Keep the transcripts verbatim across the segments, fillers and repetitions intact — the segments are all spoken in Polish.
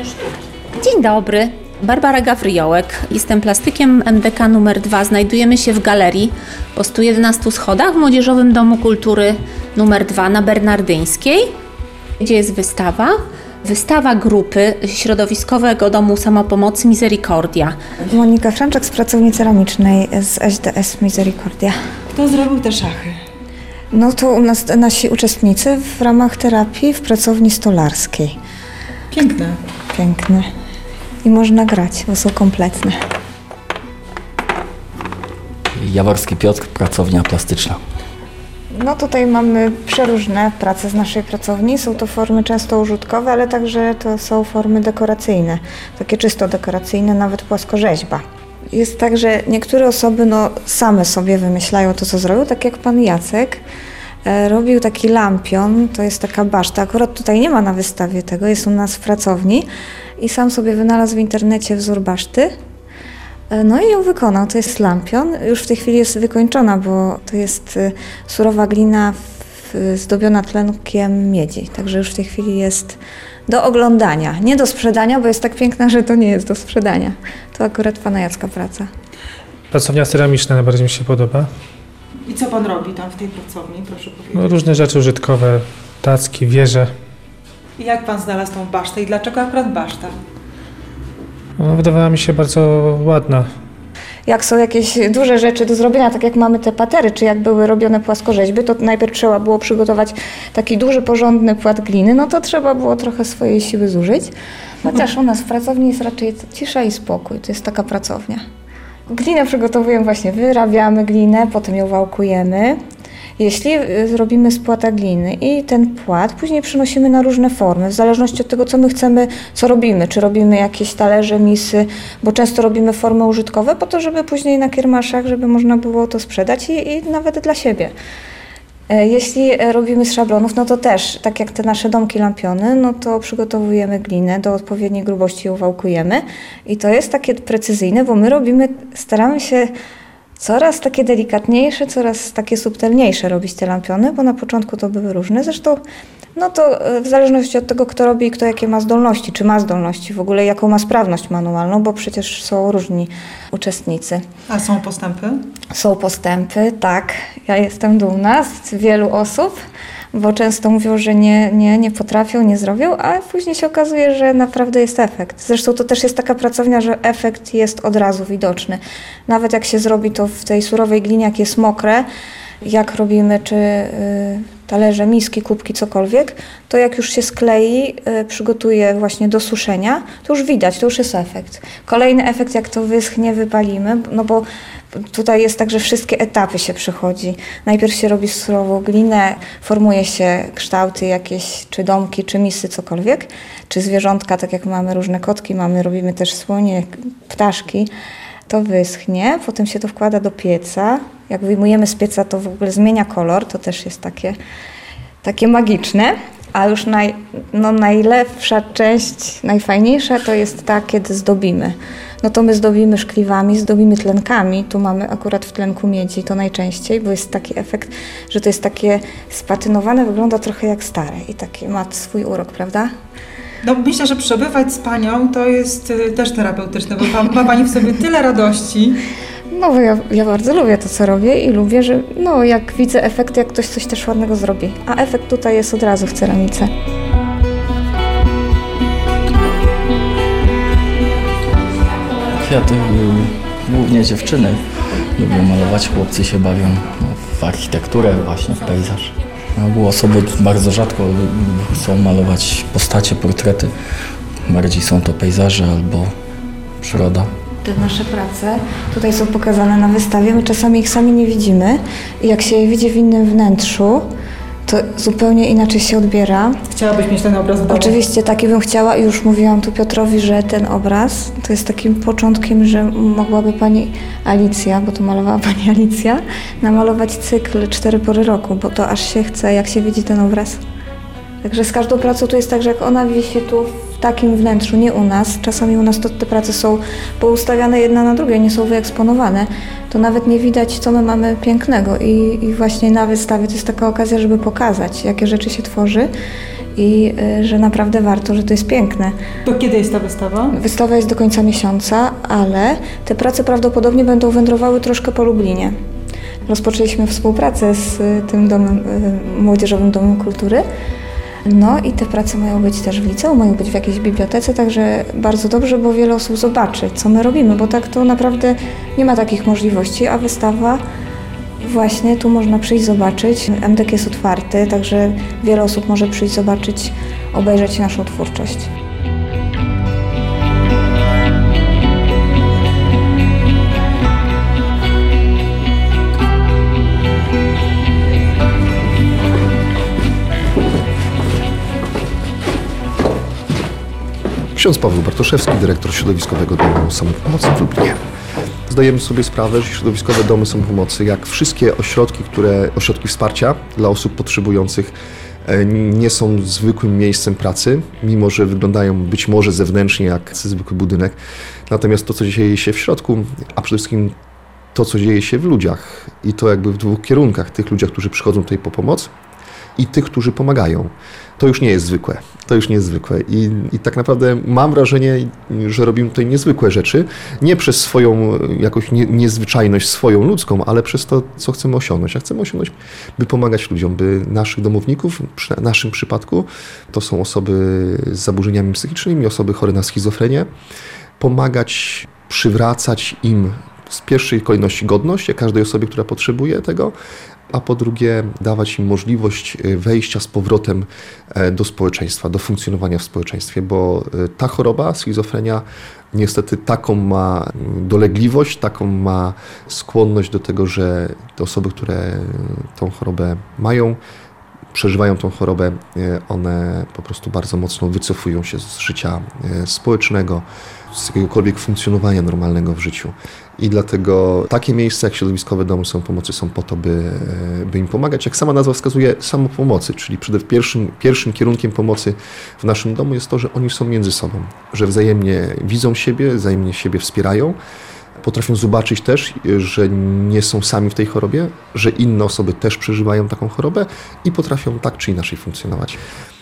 Dziedziny Sztuki. Dzień dobry, Barbara Gawryjołek. Jestem plastykiem M D K numer dwa. Znajdujemy się w galerii po stu jedenastu schodach w Młodzieżowym Domu Kultury numer dwa na Bernardyńskiej, gdzie jest wystawa. Wystawa grupy Środowiskowego Domu Samopomocy Misericordia. Monika Franczak z pracowni ceramicznej z S D S Misericordia. Kto zrobił te szachy? No to u nas nasi uczestnicy w ramach terapii w pracowni stolarskiej. Piękne. Piękne. I można grać, bo są kompletne. Jaworski Piotr, pracownia plastyczna. No tutaj mamy przeróżne prace z naszej pracowni. Są to formy często użytkowe, ale także to są formy dekoracyjne. Takie czysto dekoracyjne, nawet płaskorzeźba. Jest tak, że niektóre osoby no, same sobie wymyślają to, co zrobią, tak jak pan Jacek. E, robił taki lampion, to jest taka baszta. Akurat tutaj nie ma na wystawie tego, jest u nas w pracowni. I sam sobie wynalazł w internecie wzór baszty. No i ją wykonał. To jest lampion. Już w tej chwili jest wykończona, bo to jest surowa glina w, zdobiona tlenkiem miedzi. Także już w tej chwili jest do oglądania. Nie do sprzedania, bo jest tak piękna, że to nie jest do sprzedania. To akurat pana Jacka praca. Pracownia ceramiczna najbardziej mi się podoba. I co pan robi tam w tej pracowni, proszę powiedzieć? No, różne rzeczy użytkowe, tacki, wieże. I jak pan znalazł tą basztę i dlaczego akurat baszta? No, wydawała mi się bardzo ładna. Jak są jakieś duże rzeczy do zrobienia, tak jak mamy te patery, czy jak były robione płaskorzeźby, to najpierw trzeba było przygotować taki duży, porządny płat gliny, no to trzeba było trochę swojej siły zużyć. Chociaż u nas w pracowni jest raczej cisza i spokój, to jest taka pracownia. Glinę przygotowujemy właśnie, wyrabiamy glinę, potem ją wałkujemy. Jeśli zrobimy z płata gliny i ten płat później przenosimy na różne formy, w zależności od tego, co my chcemy, co robimy. Czy robimy jakieś talerze, misy, bo często robimy formy użytkowe po to, żeby później na kiermaszach, żeby można było to sprzedać i, i nawet dla siebie. Jeśli robimy z szablonów, no to też, tak jak te nasze domki lampiony, no to przygotowujemy glinę do odpowiedniej grubości, ją wałkujemy i to jest takie precyzyjne, bo my robimy, staramy się coraz takie delikatniejsze, coraz takie subtelniejsze robić te lampiony, bo na początku to były różne. Zresztą no to w zależności od tego, kto robi i kto jakie ma zdolności, czy ma zdolności, w ogóle jaką ma sprawność manualną, bo przecież są różni uczestnicy. A są postępy? Są postępy, tak. Ja jestem dumna z wielu osób, bo często mówią, że nie, nie, nie potrafią, nie zrobią, a później się okazuje, że naprawdę jest efekt. Zresztą to też jest taka pracownia, że efekt jest od razu widoczny. Nawet jak się zrobi to w tej surowej glinie, jak jest mokre, jak robimy, czy y, talerze, miski, kubki, cokolwiek, to jak już się sklei, y, przygotuje właśnie do suszenia, to już widać, to już jest efekt. Kolejny efekt, jak to wyschnie, wypalimy, no bo tutaj jest tak, że wszystkie etapy się przechodzi. Najpierw się robi surową glinę, formuje się kształty jakieś, czy domki, czy misy, cokolwiek, czy zwierzątka, tak jak mamy różne kotki, mamy, robimy też słonie, ptaszki. To wyschnie, potem się to wkłada do pieca. Jak wyjmujemy z pieca, to w ogóle zmienia kolor, to też jest takie, takie magiczne. A już naj, no najlepsza część, najfajniejsza to jest ta, kiedy zdobimy. No to my zdobimy szkliwami, zdobimy tlenkami. Tu mamy akurat w tlenku miedzi to najczęściej, bo jest taki efekt, że to jest takie spatynowane, wygląda trochę jak stare i taki ma swój urok, prawda? No myślę, że przebywać z panią to jest y, też terapeutyczne, bo pa, ma pani w sobie tyle radości. No bo ja, ja bardzo lubię to, co robię i lubię, że no jak widzę efekty, jak ktoś coś też ładnego zrobi. A efekt tutaj jest od razu w ceramice. Kwiaty, głównie dziewczyny lubią malować, chłopcy się bawią w architekturę, właśnie w pejzaż. No, osoby bardzo rzadko chcą malować postacie, portrety. Bardziej są to pejzaże albo przyroda. Te nasze prace tutaj są pokazane na wystawie, my czasami ich sami nie widzimy i jak się je widzi w innym wnętrzu, to zupełnie inaczej się odbiera. Chciałabyś mieć ten obraz w domu? Oczywiście taki bym chciała i już mówiłam tu Piotrowi, że ten obraz to jest takim początkiem, że mogłaby pani Alicja, bo to malowała pani Alicja, namalować cykl Cztery pory roku, bo to aż się chce, jak się widzi ten obraz. Także z każdą pracą to jest tak, że jak ona wisi tu w takim wnętrzu, nie u nas, czasami u nas to te prace są poustawiane jedna na drugie, nie są wyeksponowane, to nawet nie widać, co my mamy pięknego i, i właśnie na wystawie to jest taka okazja, żeby pokazać, jakie rzeczy się tworzy i y, że naprawdę warto, że to jest piękne. To kiedy jest ta wystawa? Wystawa jest do końca miesiąca, ale te prace prawdopodobnie będą wędrowały troszkę po Lublinie. Rozpoczęliśmy współpracę z y, tym domem, y, Młodzieżowym Domem Kultury. No i te prace mają być też w liceum, mają być w jakiejś bibliotece, także bardzo dobrze, bo wiele osób zobaczy, co my robimy, bo tak to naprawdę nie ma takich możliwości, a wystawa właśnie tu można przyjść zobaczyć. M D K jest otwarty, także wiele osób może przyjść zobaczyć, obejrzeć naszą twórczość. Ksiądz Paweł Bartoszewski, dyrektor Środowiskowego Domu Samopomocy w Lublinie. Zdajemy sobie sprawę, że środowiskowe domy samopomocy, jak wszystkie ośrodki, które, ośrodki wsparcia dla osób potrzebujących, nie są zwykłym miejscem pracy, mimo że wyglądają być może zewnętrznie jak zwykły budynek. Natomiast to, co dzieje się w środku, a przede wszystkim to, co dzieje się w ludziach i to jakby w dwóch kierunkach, tych ludziach, którzy przychodzą tutaj po pomoc i tych, którzy pomagają, to już nie jest zwykłe. To już nie jest zwykłe. I, I tak naprawdę mam wrażenie, że robimy tutaj niezwykłe rzeczy, nie przez swoją jakąś nie, niezwyczajność swoją ludzką, ale przez to, co chcemy osiągnąć. A chcemy osiągnąć, by pomagać ludziom, by naszych domowników, w naszym przypadku, to są osoby z zaburzeniami psychicznymi, osoby chore na schizofrenię, pomagać, przywracać im z pierwszej kolejności godność, jak każdej osobie, która potrzebuje tego, a po drugie dawać im możliwość wejścia z powrotem do społeczeństwa, do funkcjonowania w społeczeństwie, bo ta choroba, schizofrenia, niestety taką ma dolegliwość, taką ma skłonność do tego, że te osoby, które tą chorobę mają, przeżywają tą chorobę, one po prostu bardzo mocno wycofują się z życia społecznego, z jakiegokolwiek funkcjonowania normalnego w życiu. I dlatego takie miejsca jak środowiskowe domy samopomocy są po to, by, by im pomagać. Jak sama nazwa wskazuje, samopomocy, czyli przede pierwszym, pierwszym kierunkiem pomocy w naszym domu jest to, że oni są między sobą, że wzajemnie widzą siebie, wzajemnie siebie wspierają, potrafią zobaczyć też, że nie są sami w tej chorobie, że inne osoby też przeżywają taką chorobę i potrafią tak czy inaczej funkcjonować.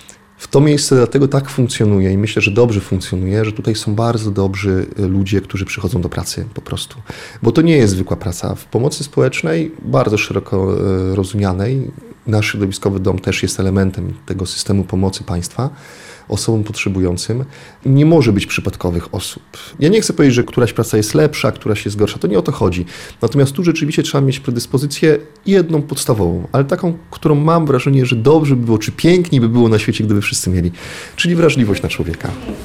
W to miejsce dlatego tak funkcjonuje i myślę, że dobrze funkcjonuje, że tutaj są bardzo dobrzy ludzie, którzy przychodzą do pracy po prostu. Bo to nie jest zwykła praca. W pomocy społecznej, bardzo szeroko rozumianej, nasz środowiskowy dom też jest elementem tego systemu pomocy państwa osobom potrzebującym. Nie może być przypadkowych osób. Ja nie chcę powiedzieć, że któraś praca jest lepsza, któraś jest gorsza. To nie o to chodzi. Natomiast tu rzeczywiście trzeba mieć predyspozycję jedną podstawową, ale taką, którą mam wrażenie, że dobrze by było, czy piękniej by było na świecie, gdyby wszyscy mieli. Czyli wrażliwość na człowieka.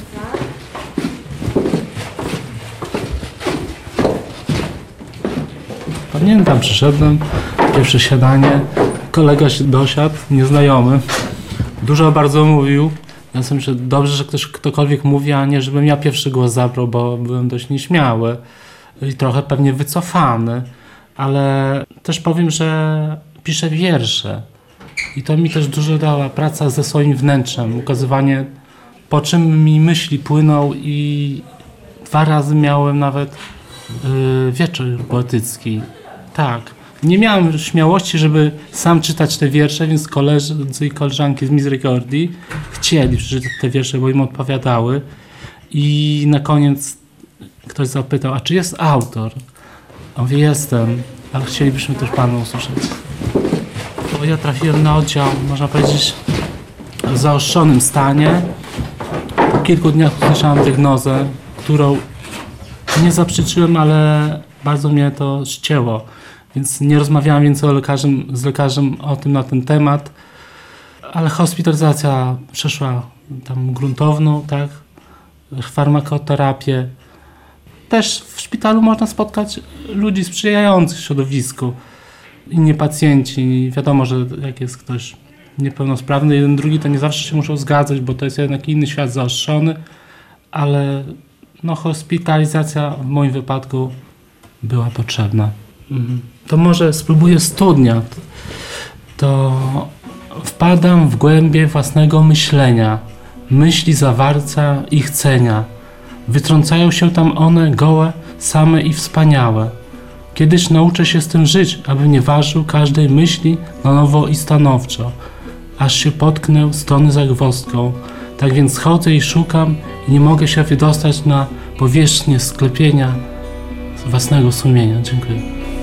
Pamiętam, przyszedłem, pierwsze siadanie, kolega się dosiadł, nieznajomy. Dużo bardzo mówił. Ja sobie myślę, dobrze, że ktoś ktokolwiek mówi, a nie żebym ja pierwszy głos zabrał, bo byłem dość nieśmiały i trochę pewnie wycofany, ale też powiem, że piszę wiersze i to mi też dużo dała praca ze swoim wnętrzem, ukazywanie, po czym mi myśli płyną i dwa razy miałem nawet yy, wieczór poetycki. Tak. Nie miałem śmiałości, żeby sam czytać te wiersze, więc koledzy i koleżanki z Misericordii chcieli przeczytać te wiersze, bo im odpowiadały. I na koniec ktoś zapytał, a czy jest autor? A mówię, jestem, ale chcielibyśmy też Pana usłyszeć. Bo ja trafiłem na oddział, można powiedzieć, w zaostrzonym stanie. Po kilku dniach usłyszałem diagnozę, którą nie zaprzeczyłem, ale bardzo mnie to ścięło. Więc nie rozmawiałem więcej o lekarzem, z lekarzem o tym na ten temat, ale hospitalizacja przeszła tam gruntowną, tak, farmakoterapię. Też w szpitalu można spotkać ludzi sprzyjających środowisku, inni pacjenci. Wiadomo, że jak jest ktoś niepełnosprawny, jeden drugi, to nie zawsze się muszą zgadzać, bo to jest jednak inny świat zaostrzony, ale no, hospitalizacja w moim wypadku była potrzebna. To może spróbuję studnia. To wpadam w głębie własnego myślenia, myśli zawarcia i chcenia. Wytrącają się tam one gołe, same i wspaniałe. Kiedyś nauczę się z tym żyć, aby nie ważył każdej myśli na nowo i stanowczo. aż się potknę strony zagwozdką. Tak więc chodzę i szukam i nie mogę się wydostać na powierzchnię sklepienia własnego sumienia. Dziękuję.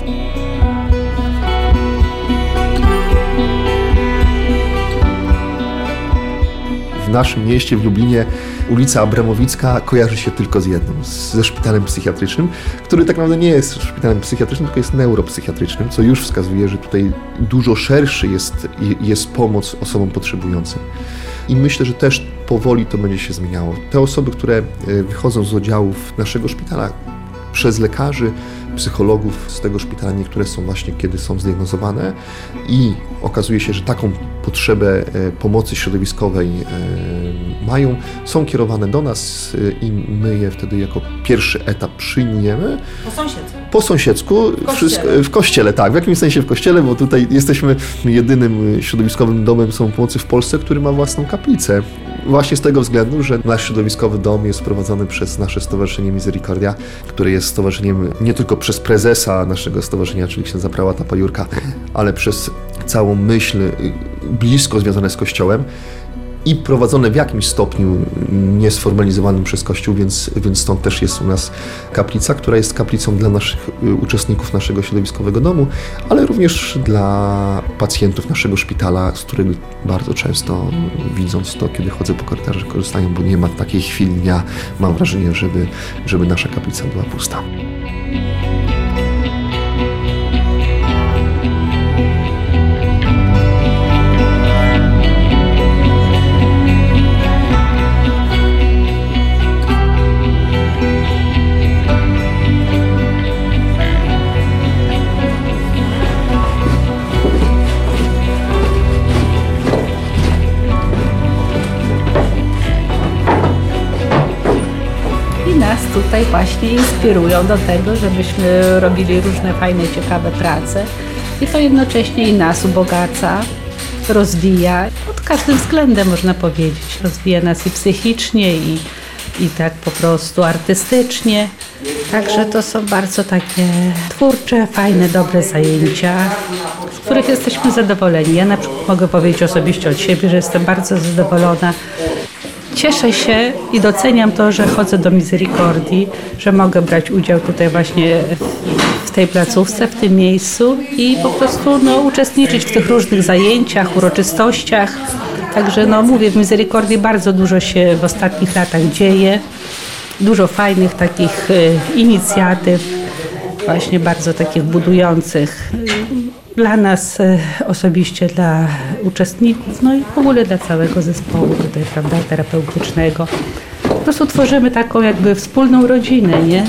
W naszym mieście, w Lublinie, ulica Abramowicka kojarzy się tylko z jednym, ze szpitalem psychiatrycznym, który tak naprawdę nie jest szpitalem psychiatrycznym, tylko jest neuropsychiatrycznym, co już wskazuje, że tutaj dużo szerszy jest, jest pomoc osobom potrzebującym. I myślę, że też powoli to będzie się zmieniało. Te osoby, które wychodzą z oddziałów naszego szpitala, przez lekarzy, psychologów z tego szpitala, niektóre są właśnie, kiedy są zdiagnozowane i okazuje się, że taką potrzebę pomocy środowiskowej mają, są kierowane do nas i my je wtedy jako pierwszy etap przyjmujemy. Po sąsiedzku. Po sąsiedzku, w kościele. Wszystko, w kościele, tak, w jakimś sensie w kościele, bo tutaj jesteśmy jedynym środowiskowym domem samopomocy w Polsce, który ma własną kaplicę. Właśnie z tego względu, że nasz środowiskowy dom jest prowadzony przez nasze Stowarzyszenie Misericordia, które jest stowarzyszeniem nie tylko przez prezesa naszego stowarzyszenia, czyli księdza prałata Pajurka, ale przez całą myśl blisko związane z Kościołem i prowadzone w jakimś stopniu niesformalizowanym przez Kościół, więc, więc stąd też jest u nas kaplica, która jest kaplicą dla naszych uczestników naszego środowiskowego domu, ale również dla pacjentów naszego szpitala, z których bardzo często, widząc to, kiedy chodzę po korytarzach, korzystają, bo nie ma takiej chwili dnia, mam wrażenie, żeby, żeby nasza kaplica była pusta. Nas tutaj właśnie inspirują do tego, żebyśmy robili różne fajne, ciekawe prace i to jednocześnie i nas ubogaca, rozwija, pod każdym względem można powiedzieć. Rozwija nas i psychicznie, i, i tak po prostu artystycznie. Także to są bardzo takie twórcze, fajne, dobre zajęcia, z których jesteśmy zadowoleni. Ja na przykład mogę powiedzieć osobiście od siebie, że jestem bardzo zadowolona. Cieszę się i doceniam to, że chodzę do Misericordii, że mogę brać udział tutaj właśnie w tej placówce, w tym miejscu i po prostu no, uczestniczyć w tych różnych zajęciach, uroczystościach. Także no mówię, w Misericordii bardzo dużo się w ostatnich latach dzieje, dużo fajnych takich y, inicjatyw, właśnie bardzo takich budujących. Dla nas osobiście, dla uczestników, no i w ogóle dla całego zespołu tutaj, prawda, terapeutycznego. Po prostu tworzymy taką jakby wspólną rodzinę, nie?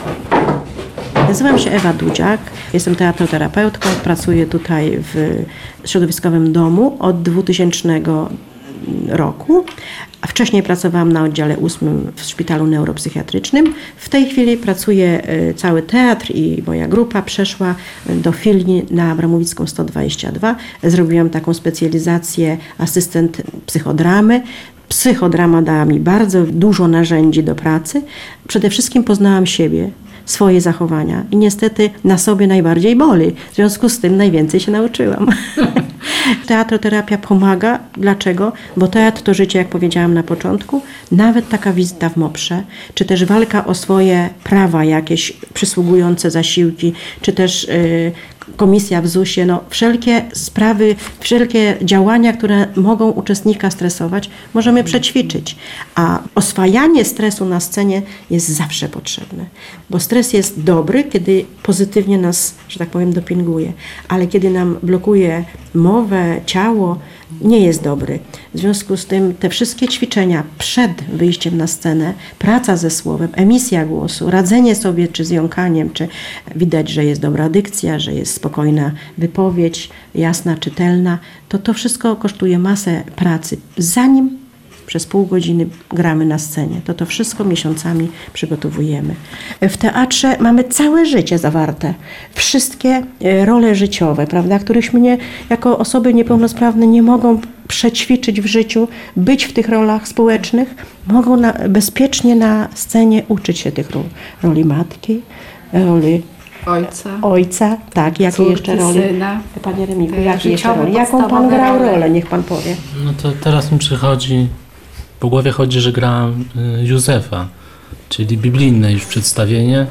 Nazywam się Ewa Dudziak, jestem teatroterapeutką, pracuję tutaj w środowiskowym domu od dwutysięcznego roku, a wcześniej pracowałam na oddziale ósmym w szpitalu neuropsychiatrycznym. W tej chwili pracuje cały teatr i moja grupa przeszła do filii na Abramowicką sto dwadzieścia dwa. Zrobiłam taką specjalizację asystent psychodramy. Psychodrama dała mi bardzo dużo narzędzi do pracy. Przede wszystkim poznałam siebie, swoje zachowania i niestety na sobie najbardziej boli. W związku z tym najwięcej się nauczyłam. Teatroterapia pomaga. Dlaczego? Bo teatr to życie, jak powiedziałam na początku. Nawet taka wizyta w moprze, czy też walka o swoje prawa jakieś, przysługujące zasiłki, czy też yy, komisja w zusie, no wszelkie sprawy, wszelkie działania, które mogą uczestnika stresować, możemy przećwiczyć. A oswajanie stresu na scenie jest zawsze potrzebne. Bo stres jest dobry, kiedy pozytywnie nas, że tak powiem, dopinguje. Ale kiedy nam blokuje mowę, ciało, nie jest dobry. W związku z tym te wszystkie ćwiczenia przed wyjściem na scenę, praca ze słowem, emisja głosu, radzenie sobie czy z jąkaniem, czy widać, że jest dobra dykcja, że jest spokojna wypowiedź, jasna, czytelna, to to wszystko kosztuje masę pracy. Zanim przez pół godziny gramy na scenie, to to wszystko miesiącami przygotowujemy. W teatrze mamy całe życie zawarte. Wszystkie role życiowe, prawda, których mnie jako osoby niepełnosprawne nie mogą przećwiczyć w życiu, być w tych rolach społecznych, mogą na, bezpiecznie na scenie uczyć się tych ról. Roli matki, roli Ojca. Ojca, tak. Jakie Córki, jeszcze role? syna. Panie Remiku, Te jakie jeszcze życiowe, role? Jaką pan podstawowe grał role. rolę? Niech pan powie. No to teraz mi przychodzi, po głowie chodzi, że grałem y, Józefa, czyli biblijne już przedstawienie.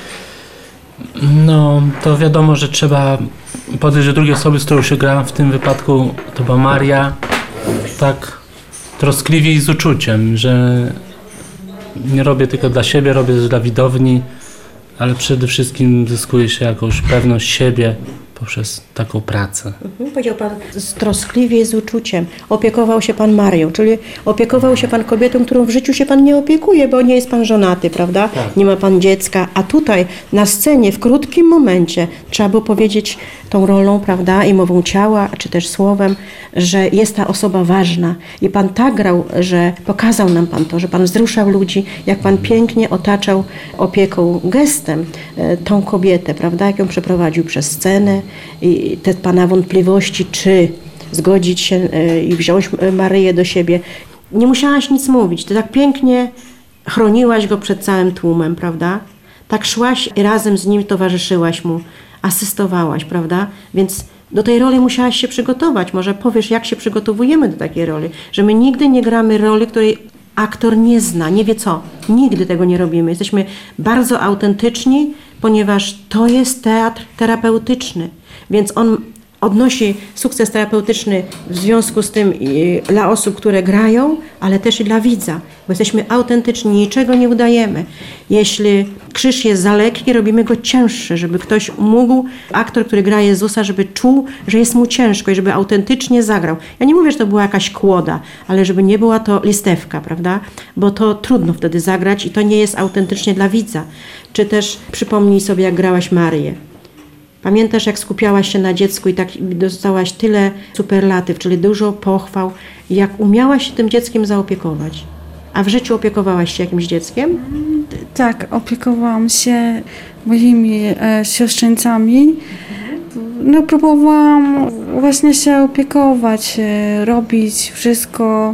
No, to wiadomo, że trzeba podejść do drugiej osoby, z którą się grałem. W tym wypadku to była Maria, tak troskliwie i z uczuciem, że nie robię tylko dla siebie, robię też dla widowni, ale przede wszystkim zyskuje się jakąś pewność siebie poprzez taką pracę. Mhm, powiedział pan z troskliwie, z uczuciem. Opiekował się pan Marią, czyli opiekował się pan kobietą, którą w życiu się pan nie opiekuje, bo nie jest pan żonaty, prawda? Tak. Nie ma pan dziecka, a tutaj na scenie w krótkim momencie trzeba było powiedzieć tą rolą, prawda, i mową ciała, czy też słowem, że jest ta osoba ważna. I pan tak grał, że pokazał nam pan to, że pan wzruszał ludzi, jak pan pięknie otaczał opieką, gestem e, tą kobietę, prawda, jak ją przeprowadził przez scenę i te pana wątpliwości, czy zgodzić się e, i wziąć Maryję do siebie. Nie musiałaś nic mówić, ty tak pięknie chroniłaś go przed całym tłumem, prawda? Tak szłaś i razem z nim towarzyszyłaś mu, asystowałaś, prawda? Więc do tej roli musiałaś się przygotować. Może powiesz, jak się przygotowujemy do takiej roli, że my nigdy nie gramy roli, której aktor nie zna, nie wie co. Nigdy tego nie robimy. Jesteśmy bardzo autentyczni, ponieważ to jest teatr terapeutyczny, więc on odnosi sukces terapeutyczny w związku z tym i dla osób, które grają, ale też i dla widza, bo jesteśmy autentyczni, niczego nie udajemy. Jeśli krzyż jest za lekki, robimy go cięższy, żeby ktoś mógł, aktor, który gra Jezusa, żeby czuł, że jest mu ciężko i żeby autentycznie zagrał. Ja nie mówię, że to była jakaś kłoda, ale żeby nie była to listewka, prawda? Bo to trudno wtedy zagrać i to nie jest autentycznie dla widza. Czy też przypomnij sobie, jak grałaś Maryję. Pamiętasz, jak skupiałaś się na dziecku i tak dostałaś tyle superlatyw, czyli dużo pochwał, jak umiałaś się tym dzieckiem zaopiekować. A w życiu opiekowałaś się jakimś dzieckiem? Tak, opiekowałam się moimi e, siostrzeńcami. No, próbowałam właśnie się opiekować, e, robić wszystko.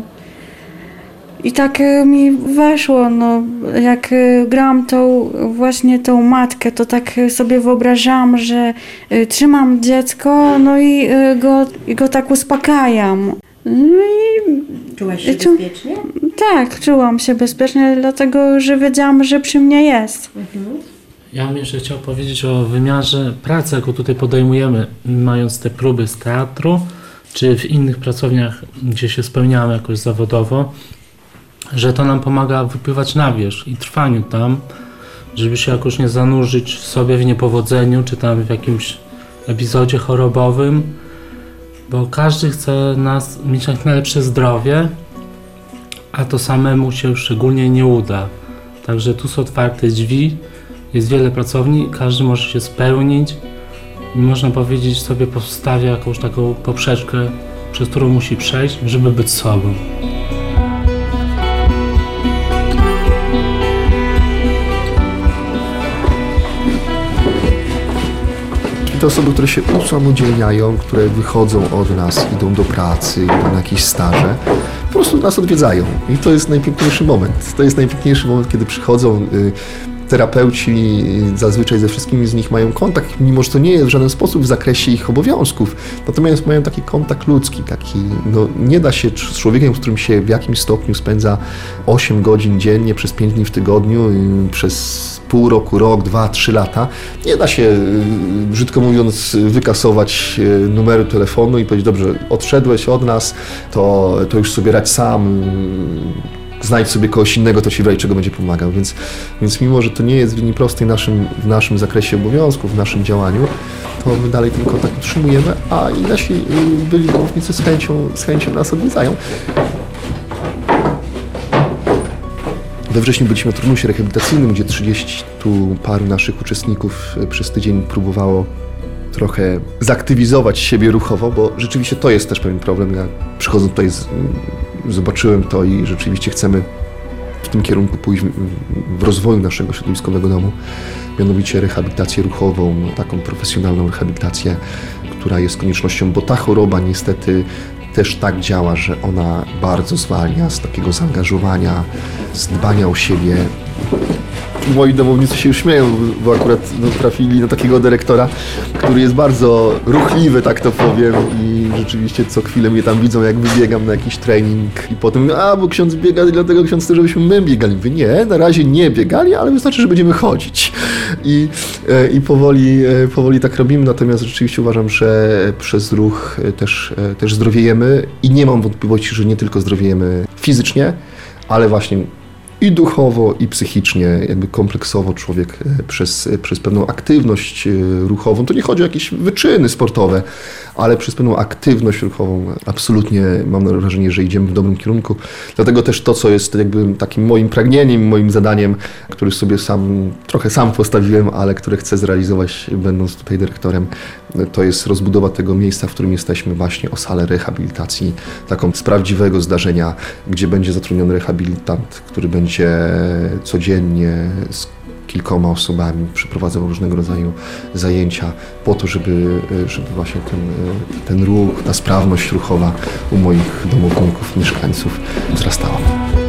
I tak e, mi weszło, no, jak e, grałam tą, właśnie tą matkę, to tak e, sobie wyobrażałam, że e, trzymam dziecko, no i e, go, i go tak uspokajam. No i Czułaś się Czu- bezpiecznie? tak, czułam się bezpiecznie, dlatego że wiedziałam, że przy mnie jest. Ja bym jeszcze chciał powiedzieć o wymiarze pracy, jaką tutaj podejmujemy, mając te próby z teatru, czy w innych pracowniach, gdzie się spełniamy jakoś zawodowo, że to nam pomaga wypływać na wierzch i trwaniu tam, żeby się jakoś nie zanurzyć w sobie w niepowodzeniu, czy tam w jakimś epizodzie chorobowym, bo każdy chce nas mieć jak najlepsze zdrowie, a to samemu się szczególnie nie uda. Także tu są otwarte drzwi, jest wiele pracowni, każdy może się spełnić i można powiedzieć sobie postawia jakąś taką poprzeczkę, przez którą musi przejść, żeby być sobą. Te osoby, które się usamodzielniają, które wychodzą od nas, idą do pracy, idą na jakieś staże, po prostu nas odwiedzają. I to jest najpiękniejszy moment. To jest najpiękniejszy moment, kiedy przychodzą y, terapeuci, zazwyczaj ze wszystkimi z nich mają kontakt, mimo że to nie jest w żaden sposób w zakresie ich obowiązków. Natomiast mają taki kontakt ludzki, taki, no nie da się z człowiekiem, z którym się w jakimś stopniu spędza osiem godzin dziennie, przez pięć dni w tygodniu, y, przez pół roku, rok, dwa, trzy lata, nie da się, brzydko mówiąc, wykasować numeru telefonu i powiedzieć, dobrze, odszedłeś od nas, to, to już sobie radź sam, znajdź sobie kogoś innego, to ci w razie czego będzie pomagał. Więc, więc mimo, że to nie jest w linii prostej naszym, w naszym zakresie obowiązków, w naszym działaniu, to my dalej ten kontakt utrzymujemy, a i nasi byli domownicy z chęcią, z chęcią nas odwiedzają. We wrześniu byliśmy na turnusie rehabilitacyjnym, gdzie trzydziestu paru naszych uczestników przez tydzień próbowało trochę zaktywizować siebie ruchowo, bo rzeczywiście to jest też pewien problem. Ja przychodząc tutaj z, zobaczyłem to i rzeczywiście chcemy w tym kierunku pójść w rozwoju naszego środowiskowego domu, mianowicie rehabilitację ruchową, taką profesjonalną rehabilitację, która jest koniecznością, bo ta choroba niestety też tak działa, że ona bardzo zwalnia z takiego zaangażowania, z dbania o siebie. moi domownicy się już śmieją, bo akurat no, trafili na takiego dyrektora, który jest bardzo ruchliwy, tak to powiem, i rzeczywiście co chwilę mnie tam widzą, jak wybiegam na jakiś trening i potem, a bo ksiądz biega, dlatego ksiądz chce, żebyśmy my biegali. Mówię, nie, na razie nie biegali, ale wystarczy, że będziemy chodzić. I, i powoli, powoli tak robimy, natomiast rzeczywiście uważam, że przez ruch też, też zdrowiejemy i nie mam wątpliwości, że nie tylko zdrowiejemy fizycznie, ale właśnie i duchowo, i psychicznie, jakby kompleksowo człowiek przez, przez pewną aktywność ruchową, to nie chodzi o jakieś wyczyny sportowe, ale przez pewną aktywność ruchową absolutnie mam wrażenie, że idziemy w dobrym kierunku. Dlatego też to, co jest jakby takim moim pragnieniem, moim zadaniem, które sobie sam, trochę sam postawiłem, ale które chcę zrealizować, będąc tutaj dyrektorem, to jest rozbudowa tego miejsca, w którym jesteśmy, właśnie o salę rehabilitacji, taką z prawdziwego zdarzenia, gdzie będzie zatrudniony rehabilitant, który będzie codziennie z kilkoma osobami przeprowadzał różnego rodzaju zajęcia po to, żeby, żeby właśnie ten, ten ruch, ta sprawność ruchowa u moich domowników, mieszkańców wzrastała.